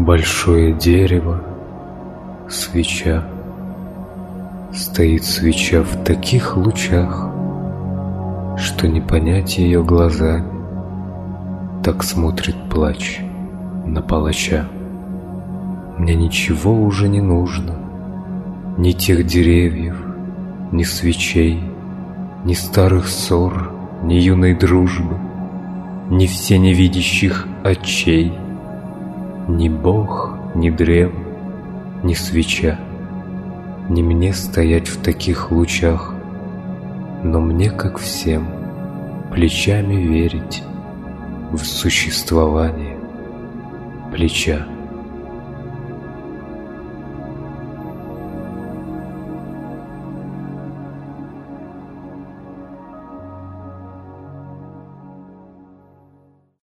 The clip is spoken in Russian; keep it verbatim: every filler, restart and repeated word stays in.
Большое дерево, свеча. Стоит свеча в таких лучах, что не понять ее глазами. Так смотрит плач на палача. Мне ничего уже не нужно, ни тех деревьев, ни свечей, ни старых ссор, ни юной дружбы, ни все невидящих очей, ни Бог, ни древо, ни свеча. Не мне стоять в таких лучах, но мне, как всем, плечами верить в существование плеча.